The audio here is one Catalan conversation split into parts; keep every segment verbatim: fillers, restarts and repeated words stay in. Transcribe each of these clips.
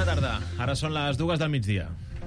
tarda. Ara són les dues del migdia.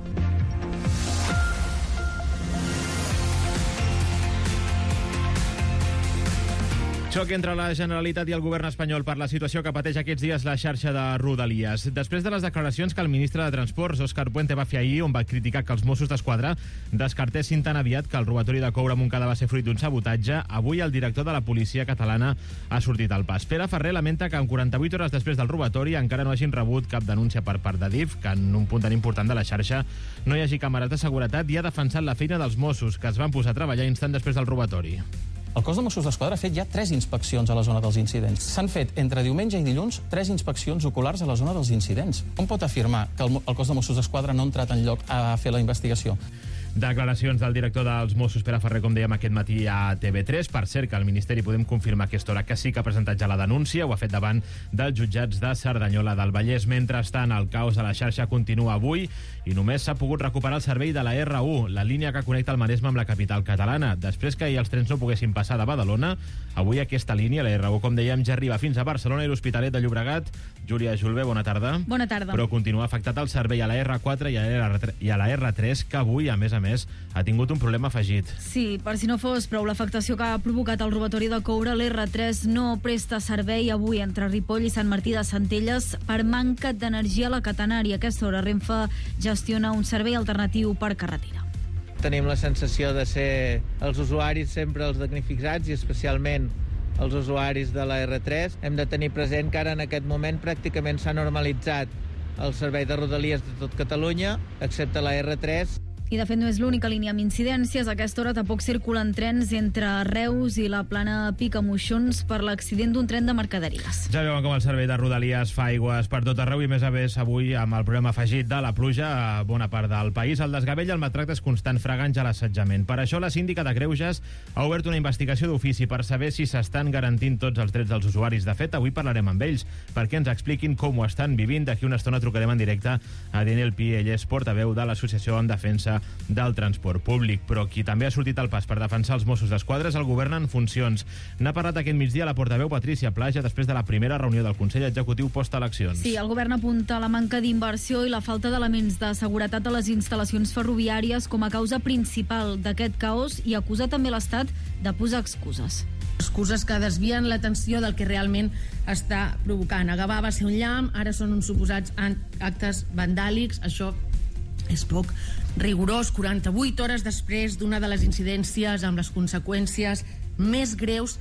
Xoc entre la Generalitat i el govern espanyol per la situació que pateix aquests dies la xarxa de Rodalies. Després de les declaracions que el ministre de Transports, Òscar Puente, va fer ahir, on va criticar que els Mossos d'Esquadra descartessin tan aviat que el robatori de coure a Montcada va ser fruit d'un sabotatge, avui el director de la policia catalana ha sortit al pas. Pere Ferrer lamenta que en quaranta-vuit hores després del robatori encara no hagin rebut cap denúncia per part de D I F, que en un punt tan important de la xarxa no hi hagi càmeres de seguretat, i ha defensat la feina dels Mossos, que es van posar a treballar instant després del robatori. El cos de Mossos d'Esquadra ha fet ja tres inspeccions a la zona dels incidents. S'han fet entre diumenge i dilluns tres inspeccions oculars a la zona dels incidents. Com pot afirmar que el, el cos de Mossos d'Esquadra no ha entrat enlloc a fer la investigació? Declaracions del director dels Mossos, Pere Ferrer, com dèiem aquest matí a T V tres. Per cert, que el Ministeri podem confirmar a aquesta hora que sí que ha presentat ja la denúncia, ho ha fet davant dels jutjats de Cerdanyola del Vallès. Mentrestant, el caos a la xarxa continua avui i només s'ha pogut recuperar el servei de la R u, la línia que connecta el Maresme amb la capital catalana. Després que ahir els trens no poguessin passar de Badalona, avui aquesta línia, la R u, com dèiem, ja arriba fins a Barcelona i l'Hospitalet de Llobregat. Júlia Julve, bona tarda. Bona tarda. Però continua afectat el servei a la R quatre i a la R tres, que avui, a més a més, ha tingut un problema afegit. Sí, per si no fos prou l'afectació que ha provocat el robatori de coure, l'R tres no presta servei avui entre Ripoll i Sant Martí de Centelles per manca d'energia a la catenària. A aquesta hora Renfe gestiona un servei alternatiu per carretera. Tenim la sensació de ser els usuaris sempre els damnificats i especialment els usuaris de la R tres. Hem de tenir present que ara en aquest moment pràcticament s'ha normalitzat el servei de Rodalies de tot Catalunya, excepte la R tres. I de fet no és l'única línia amb incidències. A aquesta hora tampoc circulen trens entre Reus i la plana Pica-Moixons per l'accident d'un tren de mercaderies. Ja veuen com el servei de Rodalies fa aigües per tot arreu i més a més avui amb el problema afegit de la pluja a bona part del país. El desgavell i el maltracte és constant, fregant ja l'assetjament. Per això la síndica de Greuges ha obert una investigació d'ofici per saber si s'estan garantint tots els drets dels usuaris. De fet, avui parlarem amb ells perquè ens expliquin com ho estan vivint. D'aquí una estona trucarem en directe a Daniel Pi, ell és portaveu de l'Associació en Defensa del Transport Públic, però qui també ha sortit al pas per defensar els Mossos d'Esquadra és el govern en funcions. N'ha parlat aquest migdia la portaveu Patrícia Plaja després de la primera reunió del Consell Executiu post-eleccions. Sí, el govern apunta la manca d'inversió i la falta d'elements de seguretat a les instal·lacions ferroviàries com a causa principal d'aquest caos i acusa també l'Estat de posar excuses. Excuses que desvien l'atenció del que realment està provocant. A Gavà va ser un llamp, ara són uns suposats actes vandàlics. Això és poc rigorós, quaranta-vuit hores després d'una de les incidències amb les conseqüències més greus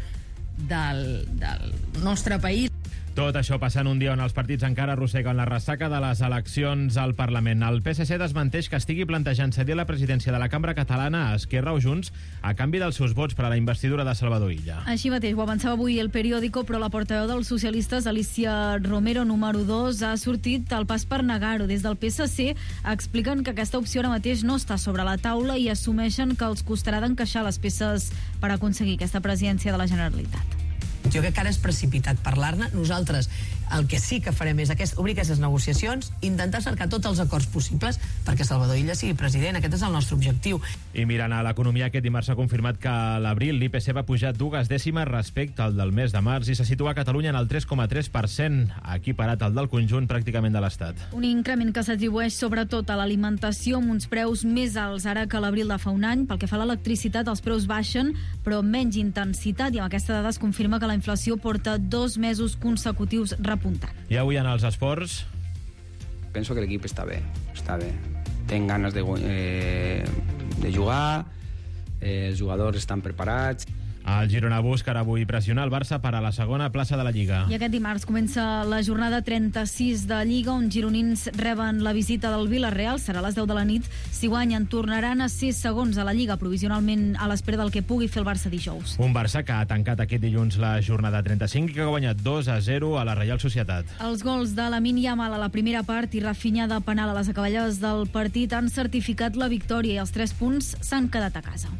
del, del nostre país. Tot això passant un dia on els partits encara arrosseguen la ressaca de les eleccions al Parlament. El P S C desmenteix que estigui plantejant cedir la presidència de la Cambra Catalana a Esquerra o Junts a canvi dels seus vots per a la investidura de Salvador Illa. Així mateix ho avançava avui el periòdico, però la portaveu dels socialistes, Alicia Romero, número dos, ha sortit al pas per negar-ho. Des del P S C expliquen que aquesta opció ara mateix no està sobre la taula i assumeixen que els costarà d'encaixar les peces per aconseguir aquesta presidència de la Generalitat. Jo crec que ara és precipitat parlar-ne. Nosaltres el que sí que farem és aquest, obrir aquestes negociacions, intentar cercar tots els acords possibles perquè Salvador Illa sigui president. Aquest és el nostre objectiu. I mirant a l'economia, aquest dimarts s'ha confirmat que a l'abril l'I P C va pujar dues dècimes respecte al del mes de març i se situa a Catalunya en el tres coma tres per cent, equiparat al del conjunt pràcticament de l'Estat. Un increment que s'atribueix sobretot a l'alimentació amb uns preus més alts ara que l'abril de fa un any. Pel que fa a l'electricitat, els preus baixen, però amb menys intensitat, i amb aquesta dada es confirma que la inflació porta dos mesos consecutius repuntant. I avui en els esports? Penso que l'equip està bé, està bé. Ten ganes de, eh, de jugar, eh, els jugadors estan preparats. El Girona busca avui pressionar el Barça per a la segona plaça de la Lliga. I aquest dimarts comença la jornada trenta-sis de Lliga, on gironins reben la visita del Villarreal. Serà a les deu de la nit. Si guanyen, tornaran a ser segons a la Lliga, provisionalment a l'espera del que pugui fer el Barça dijous. Un Barça que ha tancat aquest dilluns la jornada trenta-cinc i que ha guanyat dos a zero a la Reial Societat. Els gols de Lamine Yamal a la primera part i Rafinha de penal a les acaballes del partit han certificat la victòria i els tres punts s'han quedat a casa.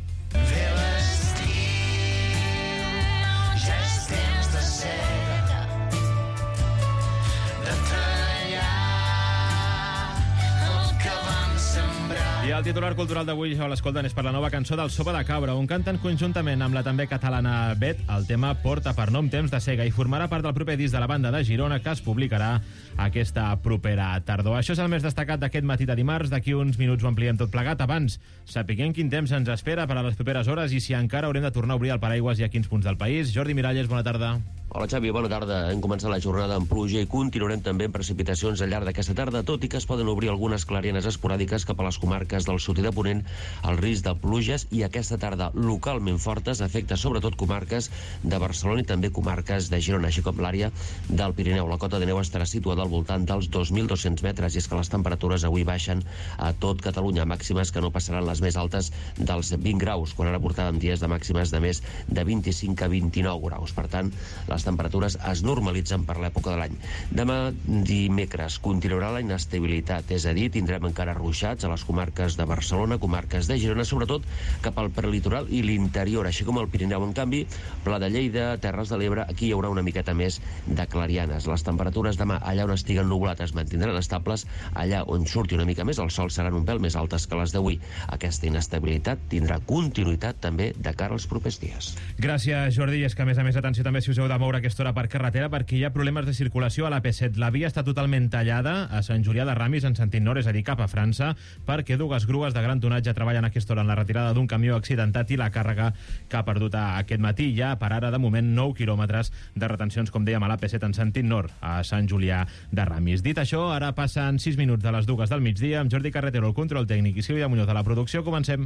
I el El titular cultural d'avui, a l'escolten, és per la nova cançó del Sopa de Cabra, on canten conjuntament amb la també catalana Bet. El tema porta per nom Temps de Cega i formarà part del proper disc de la banda de Girona, que es publicarà aquesta propera tardor. Això és el més destacat d'aquest matí de dimarts. D'aquí uns minuts ho ampliem tot plegat. Abans, sapiguem quin temps ens espera per a les properes hores i si encara haurem de tornar a obrir el paraigües i a quins punts del país. Jordi Miralles, bona tarda. Hola Xavi, bona tarda. Hem començat la jornada amb pluja i continuarem també amb precipitacions al llarg d'aquesta tarda, tot i que es poden obrir algunes clarianes esporàdiques cap a les comarques del sud i de Ponent. El risc de pluges i aquesta tarda localment fortes afecta sobretot comarques de Barcelona i també comarques de Girona, així com l'àrea del Pirineu. La cota de neu estarà situada al voltant dels dos mil dos-cents metres i és que les temperatures avui baixen a tot Catalunya, màximes que no passaran les més altes dels vint graus, quan ara portàvem dies de màximes de més de vint-i-cinc a vint-i-nou graus. Per tant, les temperatures es normalitzen per l'època de l'any. Demà dimecres continuarà la inestabilitat, és a dir, tindrem encara ruixats a les comarques de Barcelona, comarques de Girona, sobretot cap al prelitoral i l'interior, així com el Pirineu. En canvi, Pla de Lleida, Terres de l'Ebre, aquí hi haurà una miqueta més de clarianes. Les temperatures demà, allà on estiguen nuvolats, es mantindran estables, allà on surti una mica més el sol seran un pèl més altes que les d'avui. Aquesta inestabilitat tindrà continuïtat també de cara als propers dies. Gràcies, Jordi. I és que, a més a més, atenció també si us heu de moure a aquesta hora per carretera, perquè hi ha problemes de circulació a l'A P set. La via està totalment tallada a Sant Julià de Ramis en sentit nord, és a dir, cap a França, perquè dues grues de gran tonatge treballen a aquesta hora en la retirada d'un camió accidentat i la càrrega que ha perdut aquest matí. Hi ha, per ara, de moment, nou quilòmetres de retencions, com dèiem, a l'A P set en sentit nord, a Sant Julià de Ramis. Dit això, ara passen sis minuts de les dues del migdia, amb Jordi Carretero, el control tècnic, i Sílvia Muñoz de la producció. Comencem.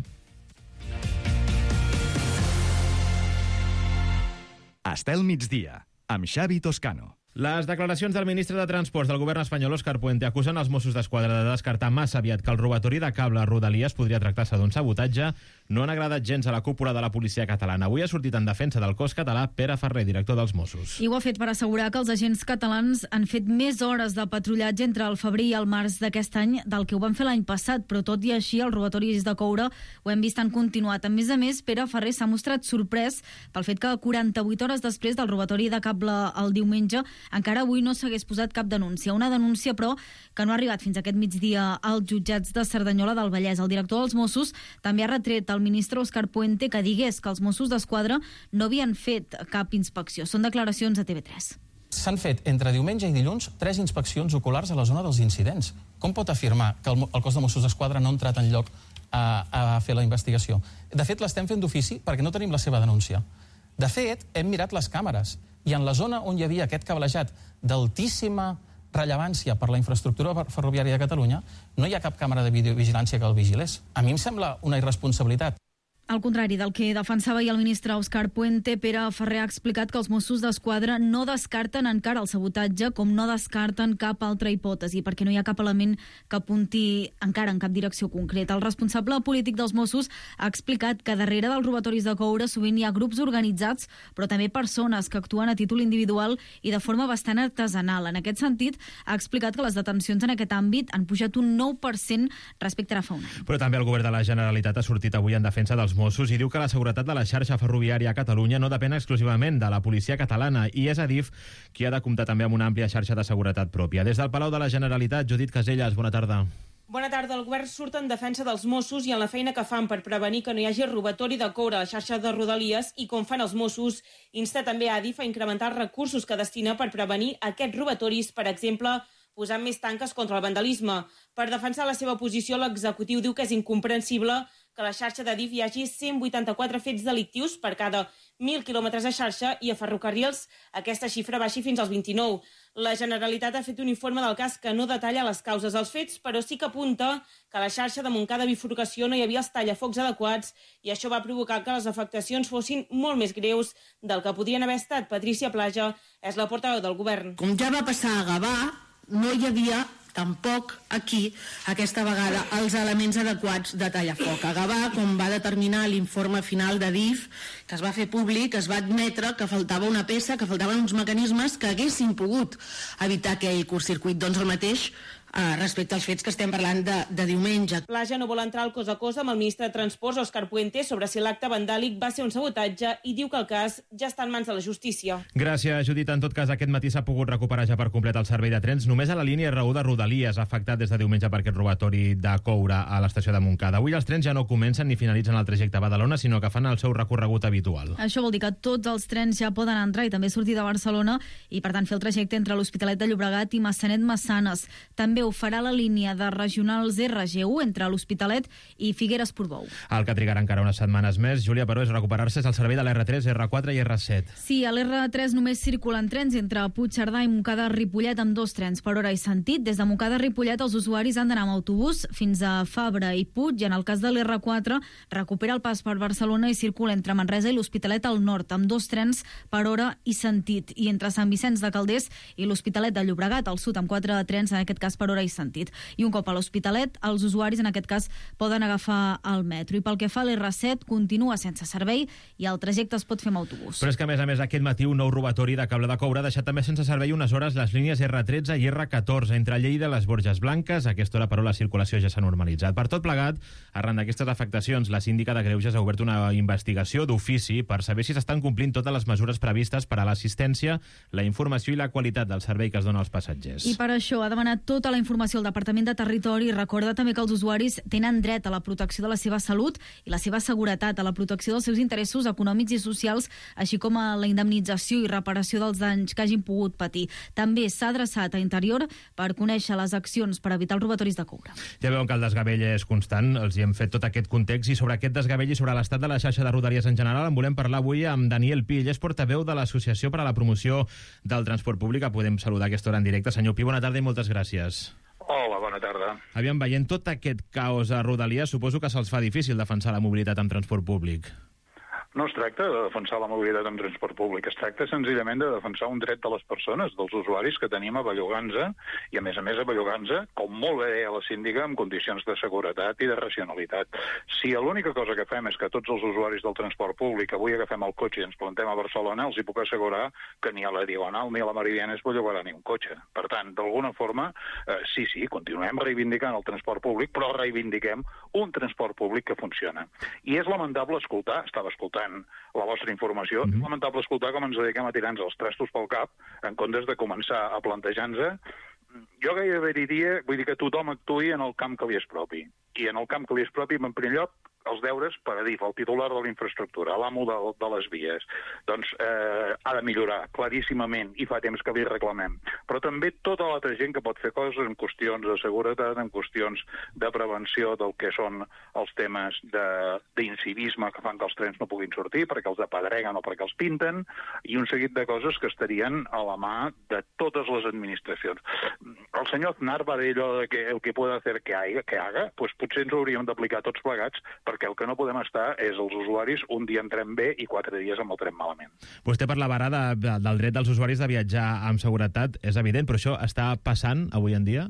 Estel migdia, amb Xavi Toscano. Les declaracions del ministre de Transports del govern espanyol, Òscar Puente, acusen els Mossos d'Esquadra de descartar massa aviat que el robatori de cable a Rodalies podria tractar-se d'un sabotatge. No han agradat gens a la cúpula de la policia catalana. Avui ha sortit en defensa del cos català Pere Ferrer, director dels Mossos. I ho ha fet per assegurar que els agents catalans han fet més hores de patrullatge entre el febrer i el març d'aquest any del que ho van fer l'any passat, però tot i així els robatoris de coure ho hem vist han continuat. A més a més, Pere Ferrer s'ha mostrat sorprès pel fet que quaranta-vuit hores després del robatori de cable el diumenge encara avui no s'hagués posat cap denúncia. Una denúncia, però, que no ha arribat fins aquest migdia als jutjats de Cerdanyola del Vallès. El director dels Mossos també ha retret al ministre Òscar Puente que digués que els Mossos d'Esquadra no havien fet cap inspecció. Són declaracions a T V tres. S'han fet entre diumenge i dilluns tres inspeccions oculars a la zona dels incidents. Com pot afirmar que el, el cos de Mossos d'Esquadra no ha entrat en lloc a, a fer la investigació? De fet, l'estem fent d'ofici perquè no tenim la seva denúncia. De fet, hem mirat les càmeres i en la zona on hi havia aquest cablejat d'altíssima rellevància per la infraestructura ferroviària de Catalunya no hi ha cap càmera de videovigilància que el vigilés. A mi em sembla una irresponsabilitat. Al contrari del que defensava ahir el ministre Òscar Puente, Pere Ferrer ha explicat que els Mossos d'Esquadra no descarten encara el sabotatge, com no descarten cap altra hipòtesi, perquè no hi ha cap element que apunti encara en cap direcció concreta. El responsable polític dels Mossos ha explicat que darrere dels robatoris de coure sovint hi ha grups organitzats, però també persones que actuen a títol individual i de forma bastant artesanal. En aquest sentit, ha explicat que les detencions en aquest àmbit han pujat un nou per cent respecte a fa un any. Però també el govern de la Generalitat ha sortit avui en defensa dels Mossos i diu que la seguretat de la xarxa ferroviària a Catalunya no depèn exclusivament de la policia catalana i és Adif qui ha de comptar també amb una àmplia xarxa de seguretat pròpia. Des del Palau de la Generalitat, Judit Caselles, bona tarda. Bona tarda. El govern surt en defensa dels Mossos i en la feina que fan per prevenir que no hi hagi robatori de coure a la xarxa de Rodalies i, com fan els Mossos, insta també a Adif a incrementar els recursos que destina per prevenir aquests robatoris, per exemple, posant més tanques contra el vandalisme. Per defensar la seva posició, l'executiu diu que és incomprensible que a la xarxa d'Adif hi hagi cent vuitanta-quatre fets delictius per cada mil quilòmetres de xarxa i a ferrocarrils aquesta xifra baixi fins als vint-i-nou. La Generalitat ha fet un informe del cas que no detalla les causes dels fets, però sí que apunta que a la xarxa de Montcada Bifurcació no hi havia els tallafocs adequats i això va provocar que les afectacions fossin molt més greus del que podrien haver estat. Patricia Plaja és la portaveu del govern. Com ja va passar a Gavà, no hi havia tampoc aquí, aquesta vegada, els elements adequats de tallafoc. A Gavà, com va determinar l'informe final d'Adif, que es va fer públic, es va admetre que faltava una peça, que faltaven uns mecanismes que haguessin pogut evitar aquell curtcircuit. Doncs el mateix eh, respecte als fets que estem parlant de, de diumenge. Plaja no vol entrar al cos a cos amb el ministre de Transports, Òscar Puente, sobre si l'acte vandàlic va ser un sabotatge i diu que el cas ja està en mans de la justícia. Gràcies, Judit. En tot cas, aquest matí s'ha pogut recuperar ja per complet el servei de trens. Només a la línia R u de Rodalies, afectat des de diumenge per aquest robatori de coure a l'estació de Montcada. Avui els trens ja no comencen ni finalitzen el trajecte a Badalona, sinó que fan el seu recorregut habitual. Això vol dir que tots els trens ja poden entrar i també sortir de Barcelona i, per tant, fer el trajecte entre l'Hospitalet de Llobregat i Massanet-Massanes. També ho farà la línia de regionals R G u entre l'Hospitalet i Figueres-Portbou. El que trigarà encara unes setmanes més, Júlia, però és recuperar-se és el servei de l'R tres, R quatre i R set. Sí, a l'R tres només circulen trens entre Puigcerdà i Montcada-Ripollet amb dos trens per hora i sentit. Des de Montcada-Ripollet els usuaris han d'anar amb autobús fins a Fabra i Puig, i en el cas de l'R quatre recupera el pas per Barcelona i circula entre Manresa i l'Hospitalet al nord amb dos trens per hora i sentit, i entre Sant Vicenç de Calders i l'Hospitalet de Llobregat al sud amb quatre trens, en aquest cas per hora i sentit. I un cop a l'Hospitalet, els usuaris en aquest cas poden agafar el metro. I pel que fa a l'R set, continua sense servei i el trajecte es pot fer amb autobús. Però és que, a més a més, aquest matí un nou robatori de cable de coure ha deixat també sense servei unes hores les línies R tretze i R catorze entre Lleida i les Borges Blanques. A aquesta hora, però, la circulació ja s'ha normalitzat. Per tot plegat, arran d'aquestes afectacions, la síndica de Greuges ha obert una investigació d'ofici per saber si s'estan complint totes les mesures previstes per a l'assistència, la informació i la qualitat del servei que es dona als passatgers. I per això ha demanat tota la informació al Departament de Territori i recorda també que els usuaris tenen dret a la protecció de la seva salut i la seva seguretat, a la protecció dels seus interessos econòmics i socials, així com a la indemnització i reparació dels danys que hagin pogut patir. També s'ha adreçat a Interior per conèixer les accions per evitar els robatoris de coure. Ja veuen que el desgavell és constant, els hi hem fet tot aquest context, i sobre aquest desgavell i sobre l'estat de la xarxa de Rodalies en general en volem parlar avui amb Daniel Pi, ell és portaveu de l'Associació per a la Promoció del Transport Públic, que podem saludar a aquesta hora en directe. Senyor Pi, bona tarda i moltes gràcies. Hola, bona tarda. Aviam, veient tot aquest caos a Rodalies, suposo que se'ls fa difícil defensar la mobilitat en transport públic. No es tracta de defensar la mobilitat en transport públic, es tracta senzillament de defensar un dret de les persones, dels usuaris que tenim a bellugar-nos, i a més a més a bellugar-nos, com molt bé deia la síndica, en condicions de seguretat i de racionalitat. Si l'única cosa que fem és que tots els usuaris del transport públic avui agafem el cotxe i ens plantem a Barcelona, els hi puc assegurar que ni a la Diagonal ni a la Meridiana es bellugarà ni un cotxe. Per tant, d'alguna forma, eh, sí, sí, continuem reivindicant el transport públic, però reivindiquem un transport públic que funciona. I és lamentable escoltar, estava escoltant la vostra informació, mm-hmm. és lamentable escoltar com ens dediquem a tirar-nos els trastos pel cap en comptes de començar a plantejar-nos. Jo gairebé diria, vull dir que tothom actuï en el camp que li és propi. I en el camp que li és propi, en primer lloc, els deures per a D I F, el titular de la infraestructura, l'amo de, de les vies. Doncs eh, ha de millorar claríssimament, i fa temps que li reclamem. Però també tota l'altra gent que pot fer coses en qüestions de seguretat, en qüestions de prevenció del que són els temes d'incivisme que fan que els trens no puguin sortir perquè els apedreguen o perquè els pinten, i un seguit de coses que estarien a la mà de totes les administracions. El senyor Aznar va dir allò de que el que puede hacer que haga, que haga, pues potser ens ho hauríem d'aplicar tots plegats, perquè el que no podem estar és els usuaris un dia en tren bé i quatre dies amb el tren malament. Vostè parlava ara de, de, del dret dels usuaris de viatjar amb seguretat, és evident, però això està passant avui en dia?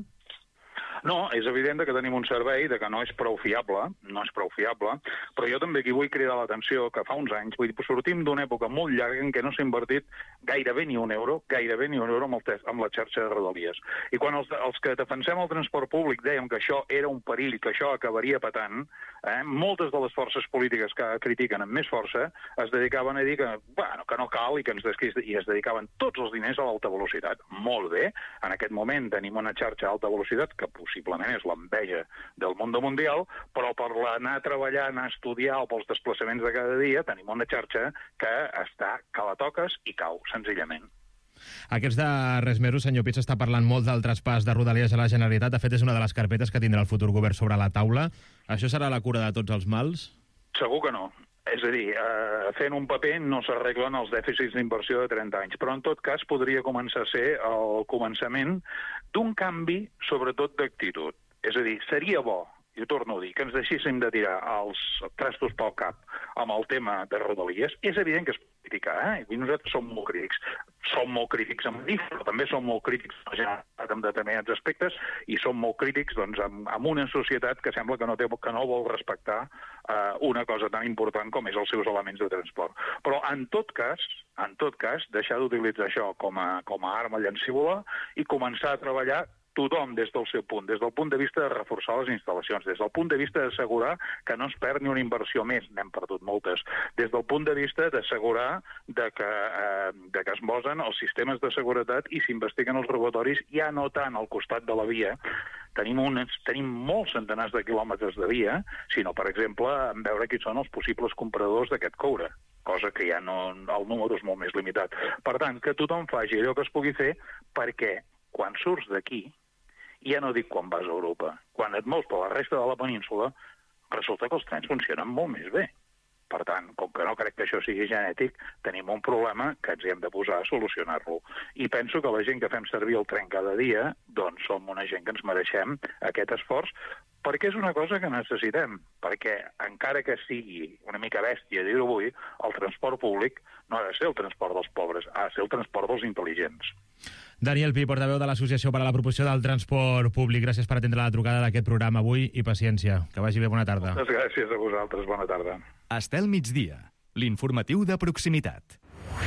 No, és evident que tenim un servei de que no és prou fiable, no és prou fiable, però jo també aquí vull cridar l'atenció que fa uns anys, vull dir, sortim d'una època molt llarga en què no s'ha invertit gairebé ni un euro, gairebé ni un euro amb, el amb la xarxa de Rodalies. I quan els, els que defensem el transport públic dèiem que això era un perill, que això acabaria patant, eh, moltes de les forces polítiques que critiquen amb més força es dedicaven a dir que, bueno, que no cal i que ens desquis, i es dedicaven tots els diners a l'alta velocitat. Molt bé, en aquest moment tenim una xarxa d'alta velocitat que possiblement és l'enveja del món mundial, però per anar a treballar, anar a estudiar o pels desplaçaments de cada dia tenim una xarxa que està, que la toques i cau, senzillament. Aquests darrers mesos, senyor Pi, s'està parlant molt del traspàs de Rodalies a la Generalitat. De fet, és una de les carpetes que tindrà el futur govern sobre la taula. Això serà la cura de tots els mals? Segur que no. És a dir, eh, fent un paper no s'arreglen els dèficits d'inversió de trenta anys, però en tot cas podria començar a ser el començament d'un canvi, sobretot d'actitud. És a dir, seria bo, i ho torno a dir, que ens deixéssim de tirar els trastos pel cap amb el tema de Rodalies. És evident que es pot criticar, eh? I nosaltres som molt crítics. Som molt crítics amb D I F, però també som molt crítics amb determinats aspectes, i som molt crítics doncs, amb, amb una societat que sembla que no, té, que no vol respectar eh, una cosa tan important com és els seus elements de transport. Però en tot cas, en tot cas, deixar d'utilitzar això com a, com a arma llancívola i començar a treballar tothom des del seu punt, des del punt de vista de reforçar les instal·lacions, des del punt de vista d'assegurar que no es perd ni una inversió més, n'hem perdut moltes, des del punt de vista d'assegurar de que, eh, de que es posen els sistemes de seguretat i s'investiguen els robatoris ja no tant al costat de la via. Tenim, uns, tenim molts centenars de quilòmetres de via, sinó, per exemple, en veure qui són els possibles compradors d'aquest coure, cosa que ja no, el número és molt més limitat. Per tant, que tothom faci allò que es pugui fer, perquè quan surts d'aquí, ja no dic quan vas a Europa, quan et mous per la resta de la península, resulta que els trens funcionen molt més bé. Per tant, com que no crec que això sigui genètic, tenim un problema que ens hi hem de posar a solucionar-lo. I penso que la gent que fem servir el tren cada dia, doncs som una gent que ens mereixem aquest esforç, perquè és una cosa que necessitem, perquè encara que sigui una mica bèstia dir-ho avui, el transport públic no ha de ser el transport dels pobres, ha de ser el transport dels intel·ligents. Daniel Pi, portaveu de l'Associació per a la Promoció del Transport Públic. Gràcies per atendre la trucada d'aquest programa avui i paciència. Que vagi bé, bona tarda. Moltes gràcies a vosaltres, bona tarda. Estel migdia, l'informatiu de proximitat.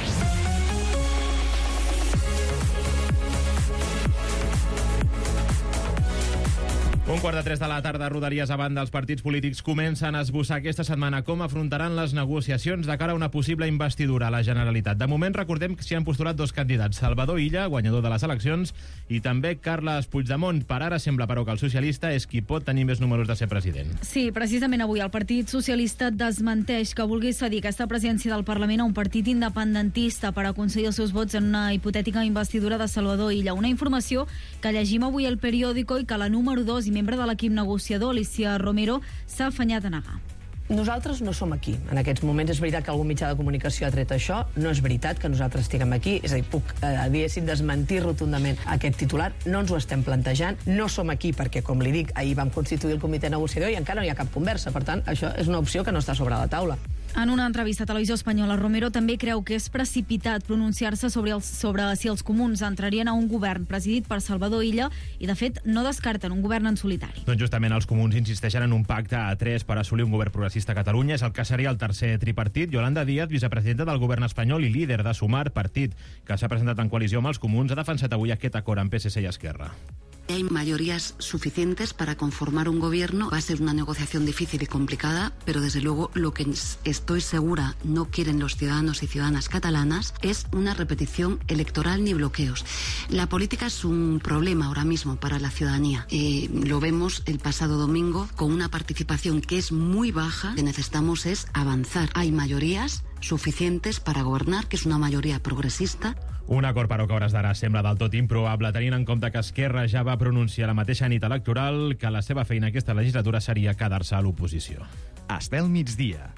Un quart de tres de la tarda, Rodalies a banda, els partits polítics comencen a esbossar aquesta setmana com afrontaran les negociacions de cara a una possible investidura a la Generalitat. De moment, recordem que s'hi han postulat dos candidats, Salvador Illa, guanyador de les eleccions, i també Carles Puigdemont. Per ara sembla, però, que el socialista és qui pot tenir més números de ser president. Sí, precisament avui el Partit Socialista desmenteix que vulgui cedir aquesta presidència del Parlament a un partit independentista per aconseguir els seus vots en una hipotètica investidura de Salvador Illa. Una informació que llegim avui al Periódico i que la número dos i membre de l'equip negociador, Alicia Romero, s'ha afanyat a negar. Nosaltres no som aquí. En aquests moments és veritat que algun mitjà de comunicació ha tret això. No és veritat que nosaltres estiguem aquí. És a dir, puc, eh, diguéssim, desmentir rotundament aquest titular. No ens ho estem plantejant. No som aquí perquè, com li dic, ahir vam constituir el comitè negociador i encara no hi ha cap conversa. Per tant, això és una opció que no està sobre la taula. En una entrevista a Televisió Espanyola, Romero també creu que és precipitat pronunciar-se sobre, els, sobre si els comuns entrarien a un govern presidit per Salvador Illa i, de fet, no descarten un govern en solitari. Doncs justament els comuns insisteixen en un pacte a tres per assolir un govern progressista a Catalunya. És el que seria el tercer tripartit. Yolanda Díaz, vicepresidenta del govern espanyol i líder de Sumar, partit que s'ha presentat en coalició amb els comuns, ha defensat avui aquest acord amb P S C i Esquerra. Hay mayorías suficientes para conformar un gobierno. Va a ser una negociación difícil y complicada, pero desde luego lo que estoy segura no quieren los ciudadanos y ciudadanas catalanas es una repetición electoral ni bloqueos. La política es un problema ahora mismo para la ciudadanía. Eh, lo vemos el pasado domingo con una participación que es muy baja. Lo que necesitamos es avanzar. Hay mayorías suficientes para gobernar, que es una mayoría progresista. Un acord, però, que a hores d'ara sembla del tot improbable, tenint en compte que Esquerra ja va pronunciar la mateixa nit electoral que la seva feina aquesta legislatura seria quedar-se a l'oposició. Estel migdia.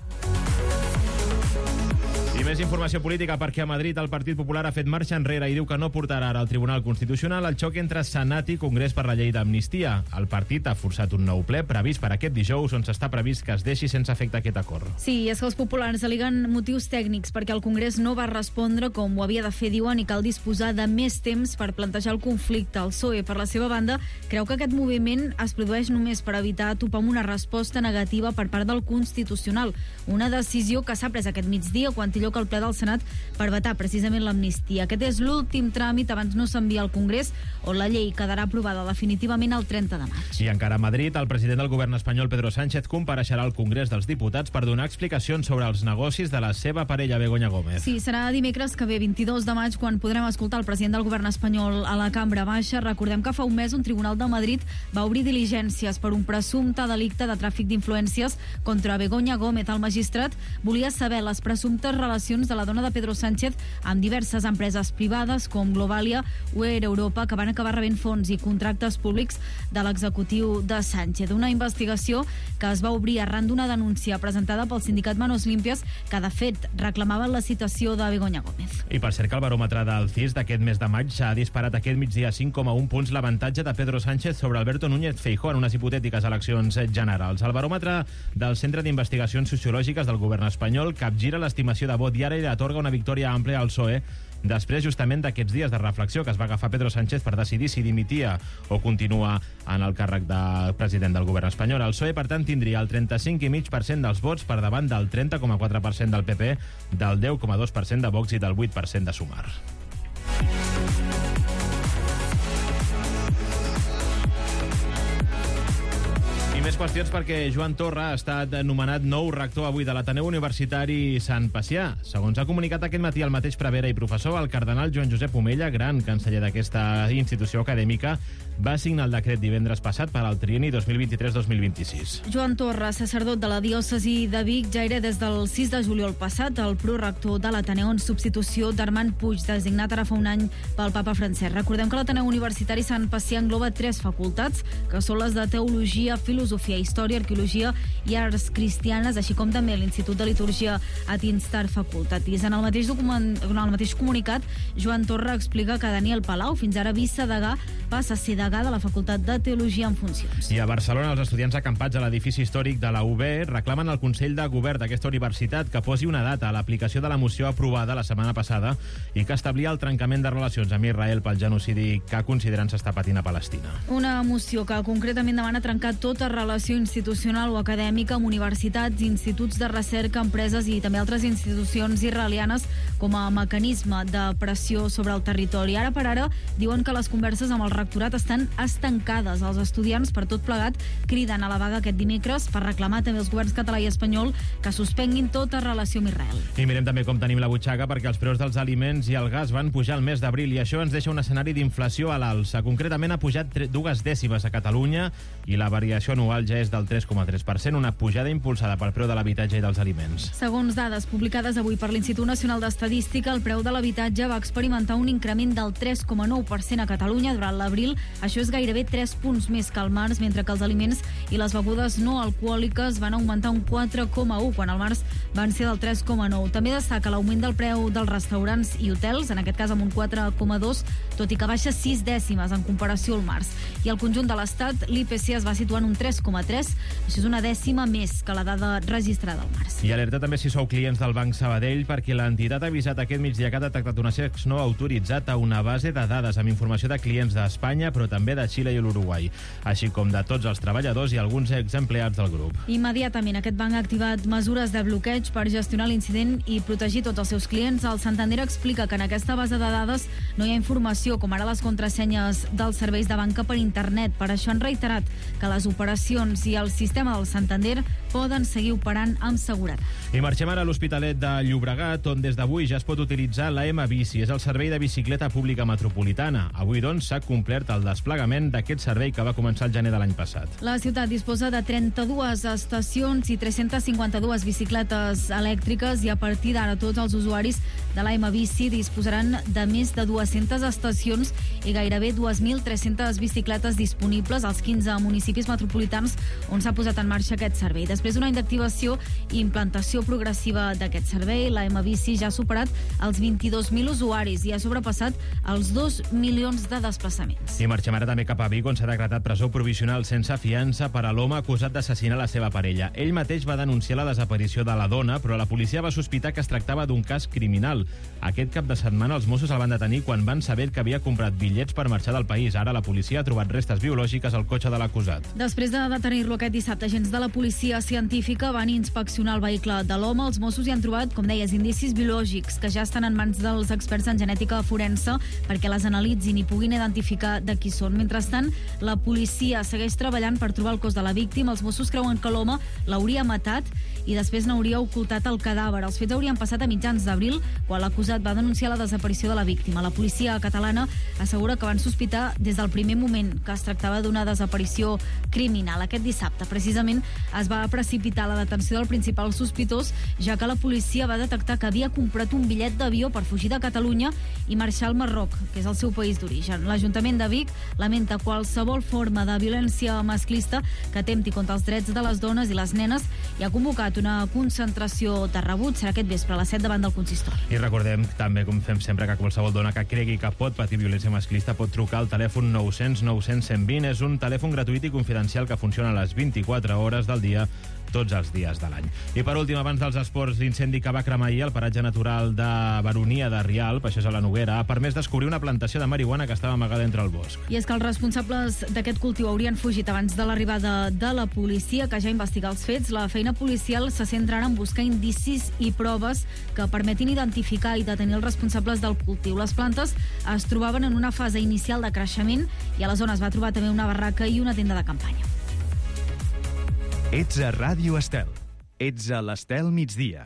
I més informació política, perquè a Madrid el Partit Popular ha fet marxa enrere i diu que no portarà ara al Tribunal Constitucional el xoc entre Senat i Congrés per la llei d'amnistia. El partit ha forçat un nou ple previst per aquest dijous, on s'està previst que es deixi sense efecte aquest acord. Sí, és que els populars aleguen motius tècnics perquè el Congrés no va respondre com ho havia de fer, diuen, i cal disposar de més temps per plantejar el conflicte. El P S O E, per la seva banda, creu que aquest moviment es produeix només per evitar topar amb una resposta negativa per part del Constitucional, una decisió que s'ha pres aquest migdia quan té lloc al ple del Senat per vetar precisament l'amnistia. Aquest és l'últim tràmit abans no s'envia al Congrés, on la llei quedarà aprovada definitivament el trenta de maig. I encara a Madrid, el president del govern espanyol, Pedro Sánchez, compareixerà al Congrés dels Diputats per donar explicacions sobre els negocis de la seva parella, Begoña Gómez. Sí, serà dimecres que ve, vint-i-dos de maig, quan podrem escoltar el president del govern espanyol a la Cambra Baixa. Recordem que fa un mes un tribunal de Madrid va obrir diligències per un presumpte delicte de tràfic d'influències contra Begoña Gómez. El magistrat volia saber les presumptes relacions de la dona de Pedro Sánchez amb diverses empreses privades com Globalia o Air Europa, que van acabar rebent fons i contractes públics de l'executiu de Sánchez. Una investigació que es va obrir arran d'una denúncia presentada pel sindicat Manos Limpias, que de fet reclamava la citació de Begoña Gómez. I per cert que el baròmetre del C I S d'aquest mes de maig s'ha disparat aquest migdia a cinc coma un punts l'avantatge de Pedro Sánchez sobre Alberto Núñez Feijóo en unes hipotètiques eleccions generals. El baròmetre del Centre d'Investigacions Sociològiques del govern espanyol capgira l'estimació de vot i ara li atorga una victòria àmplia al P S O E després justament d'aquests dies de reflexió que es va agafar Pedro Sánchez per decidir si dimitia o continua en el càrrec de president del govern espanyol. El P S O E, per tant, tindria el trenta-cinc coma cinc per cent dels vots per davant del trenta coma quatre per cent del P P, del deu coma dos per cent de Vox i del vuit per cent de Sumar. qüestions perquè Joan Torra ha estat nomenat nou rector avui de l'Ateneu Universitari Sant Pacià. Segons ha comunicat aquest matí el mateix prevere i professor, el cardenal Joan Josep Omella, gran canceller d'aquesta institució acadèmica, va signar el decret divendres passat per al trienni dos mil vint-i-tres dos mil vint-i-sis. Joan Torra, sacerdot de la diòcesi de Vic, ja era des del sis de juliol passat el prorector de l'Ateneu en substitució d'Armand Puig, designat ara fa un any pel papa Francesc. Recordem que l'Ateneu Universitari Sant Pacià engloba tres facultats, que són les de Teologia, Filosofia, Història, Arqueologia i Arts Cristianes, així com també l'Institut de Litúrgia at Instar Facultatis. En el mateix, document, en el mateix comunicat, Joan Torra explica que Daniel Palau, fins ara vicedegà, passa a ser degà de la Facultat de Teologia en funcions. I a Barcelona, els estudiants acampats a l'edifici històric de la U B reclamen al Consell de Govern d'aquesta universitat que posi una data a l'aplicació de la moció aprovada la setmana passada i que establia el trencament de relacions amb Israel pel genocidi que consideren s'està patint a Palestina. Una moció que concretament demana trencar tota relació institucional o acadèmica amb universitats, instituts de recerca, empreses i també altres institucions israelianes com a mecanisme de pressió sobre el territori. Ara per ara diuen que les converses amb el rectorat estan estancades. Els estudiants, per tot plegat, criden a la vaga aquest dimecres per reclamar també als governs català i espanyol que suspenguin tota relació amb Israel. I mirem també com tenim la butxaca, perquè els preus dels aliments i el gas van pujar el mes d'abril i això ens deixa un escenari d'inflació a l'alça. Concretament ha pujat dues dècimes a Catalunya i la variació anual ja és del tres coma tres per cent, una pujada impulsada pel preu de l'habitatge i dels aliments. Segons dades publicades avui per l'Institut Nacional d'Estadística, el preu de l'habitatge va experimentar un increment del tres coma nou per cent a Catalunya durant l'abril. Això és gairebé tres punts més que al març, mentre que els aliments i les begudes no alcohòliques van augmentar un quatre coma u, quan al març van ser del tres coma nou. També destaca l'augment del preu dels restaurants i hotels, en aquest cas amb un quatre coma dos, tot i que baixa sis dècimes en comparació al març. I al conjunt de l'Estat, l'I P C es va situar en un tres coma tres, això és una dècima més que la dada registrada al març. I alerta també si sou clients del Banc Sabadell, perquè l'entitat ha avisat aquest migdia que ha detectat un accés no autoritzat a una base de dades amb informació de clients d'Espanya, però també de Xile i l'Uruguai, així com de tots els treballadors i alguns exempleats del grup. Immediatament aquest banc ha activat mesures de bloqueig per gestionar l'incident i protegir tots els seus clients. El Santander explica que en aquesta base de dades no hi ha informació, com ara les contrasenyes dels serveis de banca per internet. Per això han reiterat que les operacions i el sistema del Santander poden seguir operant amb seguretat. I marxem ara a l'Hospitalet de Llobregat, on des d'avui ja es pot utilitzar la M-Bici. És el servei de bicicleta pública metropolitana. Avui, doncs, s'ha complert el desplegament d'aquest servei que va començar el gener de l'any passat. La ciutat disposa de trenta-dues estacions i tres-centes cinquanta-dues bicicletes elèctriques i a partir d'ara tots els usuaris de la M-Bici disposaran de més de dues-centes estacions i gairebé dues mil tres-centes bicicletes disponibles als quinze municipis metropolitans on s'ha posat en marxa aquest servei. Després d'un any d'activació i implantació progressiva d'aquest servei, la M-Bici ja ha superat els vint-i-dos mil usuaris i ha sobrepassat els dos milions de desplaçaments. I marxem ara també cap a Vic, on s'ha decretat presó provisional sense fiança per a l'home acusat d'assassinar la seva parella. Ell mateix va denunciar la desaparició de la dona, però la policia va sospitar que es tractava d'un cas criminal. Aquest cap de setmana els Mossos el van detenir quan van saber que havia comprat bitllets per marxar del país. Ara la policia ha trobat restes biològiques al cotxe de l'acusat. Després de detenir-lo aquest dissabte, agents de la policia científica van inspeccionar el vehicle de l'home. Els Mossos hi han trobat, com deies, indicis biològics que ja estan en mans dels experts en genètica forense perquè les analitzin i puguin identificar de qui són. Mentrestant, la policia segueix treballant per trobar el cos de la víctima. Els Mossos creuen que l'home l'hauria matat i després n'hauria ocultat el cadàver. Els fets haurien passat a mitjans d'abril, quan l'acusat va denunciar la desaparició de la víctima. La policia catalana assegura que van sospitar des del primer moment que es tractava d'una desaparició criminal. Aquest dissabte, precisament, es va precipitar la detenció del principal sospitós, ja que la policia va detectar que havia comprat un bitllet d'avió per fugir de Catalunya i marxar al Marroc, que és el seu país d'origen. L'Ajuntament de Vic lamenta qualsevol forma de violència masclista que atempti contra els drets de les dones i les nenes i ha convocat una concentració de rebuig. Serà aquest vespre a les set davant del consistori. I recordem també, com fem sempre, que qualsevol dona que cregui que pot patir violència masclista pot trucar al telèfon nou cents nou cents cent vint. És un telèfon gratuït i confidencial que funciona a les vint-i-quatre hores del dia, tots els dies de l'any. I per últim, abans dels esports, l'incendi que va cremar ahir al paratge natural de Baronia de Rialp, això és a la Noguera, ha permès descobrir una plantació de marihuana que estava amagada entre el bosc. I és que els responsables d'aquest cultiu haurien fugit abans de l'arribada de la policia, que ja investiga els fets. La feina policial se centra ara en buscar indicis i proves que permetin identificar i detenir els responsables del cultiu. Les plantes es trobaven en una fase inicial de creixement i a la zona es va trobar també una barraca i una tenda de campanya. Ets a Ràdio Estel. Ets a l'Estel migdia.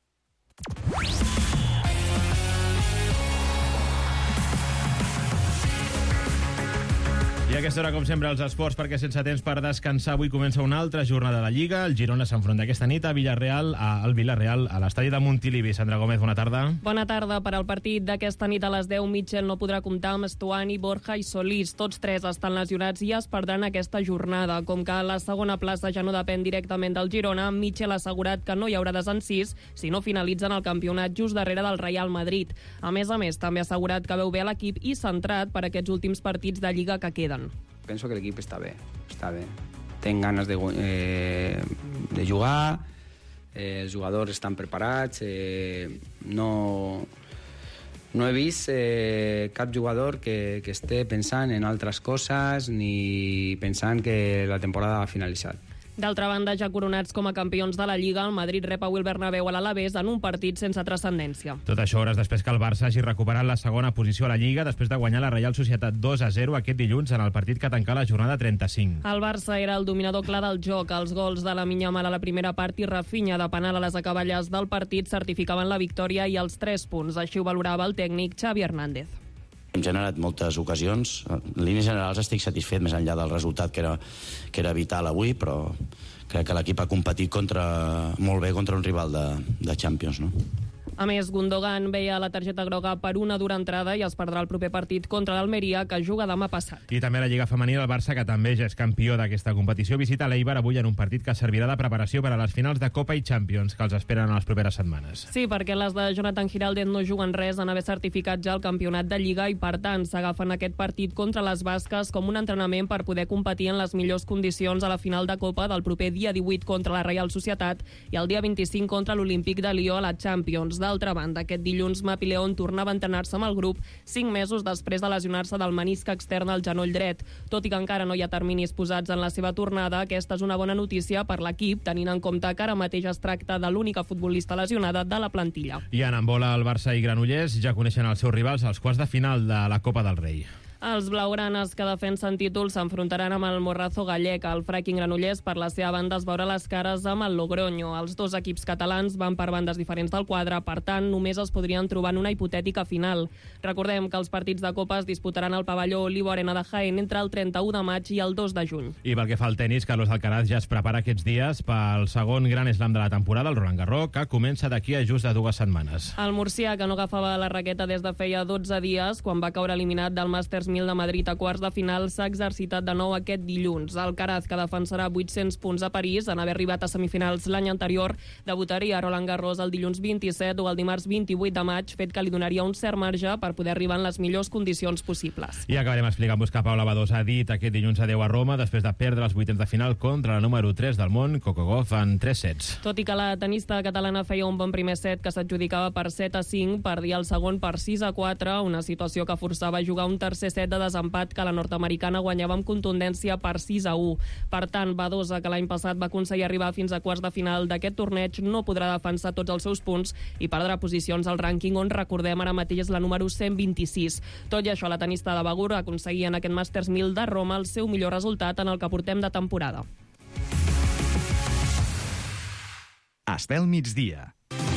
I a aquesta hora, com sempre, els esports, perquè sense temps per descansar, avui comença una altra jornada de la Lliga. El Girona s'enfronta aquesta nit a Villarreal, al Villarreal, a l'estadi de Montilivi. Sandra Gómez, bona tarda. Bona tarda. Per al partit d'aquesta nit a les deu, Mitchell no podrà comptar amb Estuani, Borja i Solís. Tots tres estan lesionats i es perdran aquesta jornada. Com que la segona plaça ja no depèn directament del Girona, Mitchell ha assegurat que no hi haurà desencís si no finalitzen el campionat just darrere del Real Madrid. A més a més, també ha assegurat que veu bé l'equip i centrat per aquests últims partits de Lliga que queden. Penso que l'equip està bé, està bé. Ten ganes de, eh, de jugar, eh, els jugadors estan preparats, eh, no, no he vist eh, cap jugador que, que esté pensant en altres coses ni pensant que la temporada ha finalitzat. D'altra banda, ja coronats com a campions de la Lliga, el Madrid rep avui el Bernabéu a l'Alavés en un partit sense transcendència. Tot això hores després que el Barça hagi recuperat la segona posició a la Lliga després de guanyar la Reial Societat dos a zero aquest dilluns en el partit que tancà la jornada trenta-cinc. El Barça era el dominador clar del joc. Els gols de la Yamal a la primera part i Rafinha de penal a les acaballes del partit certificaven la victòria i els tres punts. Així ho valorava el tècnic Xavi Hernández. Hem generat moltes ocasions. En línies generals estic satisfet, més enllà del resultat que era, que era vital avui, però crec que l'equip ha competit contra, molt bé contra un rival de, de Champions, no? A més, Gundogan veia la targeta groga per una dura entrada i es perdrà el proper partit contra l'Almeria, que juga demà passat. I també la Lliga Femenina, el Barça, que també ja és campió d'aquesta competició, visita l'Eibar avui en un partit que servirà de preparació per a les finals de Copa i Champions, que els esperen en les properes setmanes. Sí, perquè les de Jonathan Giraldez no juguen res en haver certificat ja el campionat de Lliga i, per tant, s'agafen aquest partit contra les basques com un entrenament per poder competir en les millors condicions a la final de Copa del proper dia divuit contra la Reial Societat i el dia vint-i-cinc contra l'Olímpic de Lió a la Champions. D'altra banda, aquest dilluns Mapi León tornava a entrenar-se amb el grup cinc mesos després de lesionar-se del menisc extern al genoll dret. Tot i que encara no hi ha terminis posats en la seva tornada, aquesta és una bona notícia per l'equip, tenint en compte que ara mateix es tracta de l'única futbolista lesionada de la plantilla. I en handbol, el Barça i Granollers ja coneixen els seus rivals als quarts de final de la Copa del Rei. Els blaugranes que defensen títols s'enfrontaran amb el Morrazo gallec. El Fracking Granollers, per la seva banda, es veurà les cares amb el Logroño. Els dos equips catalans van per bandes diferents del quadre, per tant, només es podrien trobar en una hipotètica final. Recordem que els partits de Copa es disputaran al pavelló Olivo Arena de Jaén entre el trenta-u de maig i el dos de juny. I pel que fa al tenis, Carlos Alcaraz ja es prepara aquests dies pel segon gran slam de la temporada, el Roland Garros, que comença d'aquí a just de dues setmanes. El murcià, que no agafava la raqueta des de feia dotze dies, quan va caure eliminat del Masters mil de Madrid a quarts de final, s'ha exercitat de nou aquest dilluns. Alcaraz, que defensarà vuit-cents punts a París en haver arribat a semifinals l'any anterior, debutaria a Roland Garros el dilluns vint-i-set o el dimarts vint-i-vuit de maig, fet que li donaria un cert marge per poder arribar en les millors condicions possibles. I acabarem explicant-vos que Paula Badosa ha dit aquest dilluns adeu a Roma després de perdre els vuitens de final contra la número tres del món, Coco Gauff, en tres sets. Tot i que la tenista catalana feia un bon primer set que s'adjudicava per set a cinc, perdia el segon per sis a quatre, una situació que forçava a jugar un tercer set de desempat que la nord-americana guanyava amb contundència per sis a u. Per tant, Badosa, que l'any passat va aconseguir arribar fins a quarts de final d'aquest torneig, no podrà defensar tots els seus punts i perdrà posicions al rànquing, on recordem ara mateix és la número cent vint-i-sis. Tot i això, la tenista de Begur aconseguia en aquest Masters mil de Roma el seu millor resultat en el que portem de temporada. Estel migdia.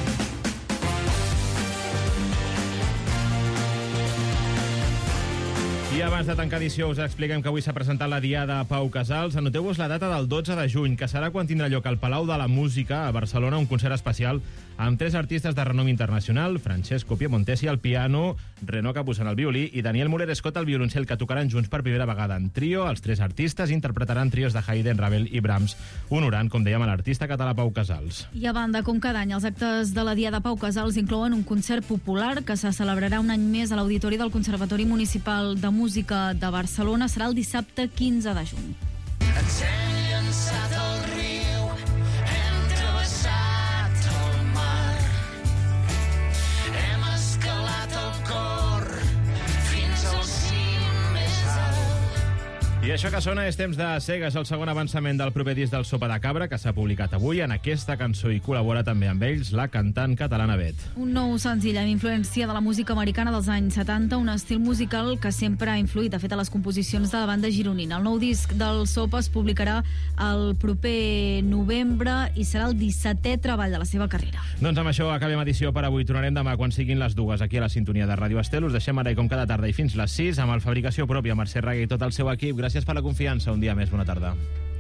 I abans de tancar edició us expliquem que avui s'ha presentat la Diada Pau Casals. Anoteu-vos la data del dotze de juny, que serà quan tindrà lloc al Palau de la Música a Barcelona un concert especial amb tres artistes de renom internacional, Francesco Piemontesi al piano, Renaud Capuçant al violí i Daniel Muller-Scott al violoncel, que tocaran junts per primera vegada en trio. Els tres artistes interpretaran trios de Haydn, Ravel i Brahms, honorant, com dèiem, a l'artista català Pau Casals. I a banda, com cada any, els actes de la Diada Pau Casals inclouen un concert popular que se celebrarà un any més a l'Auditori del Conservatori Municipal de Música de Barcelona. Serà el dissabte quinze de juny. Ens hem llançat al riu, hem travessat el mar, hem escalat el cor fins al cim més alt. I I això que sona és Temps de Cegues, el segon avançament del proper disc del Sopa de Cabra, que s'ha publicat avui. En aquesta cançó hi col·labora també amb ells la cantant catalana Bet. Un nou senzill amb influència de la música americana dels anys setanta, un estil musical que sempre ha influït, de fet, a les composicions de la banda gironina. El nou disc del Sopa es publicarà el proper novembre i serà el dissetè treball de la seva carrera. Doncs amb això acabem edició per avui. Tornarem demà quan siguin les dues aquí a la sintonia de Ràdio Estel. Us deixem ara i com cada tarda i fins les sis amb el Fabricació Pròpia, Mercè Raga i tot el seu equip. Gràcies per la confiança. Un dia més. Bona tarda.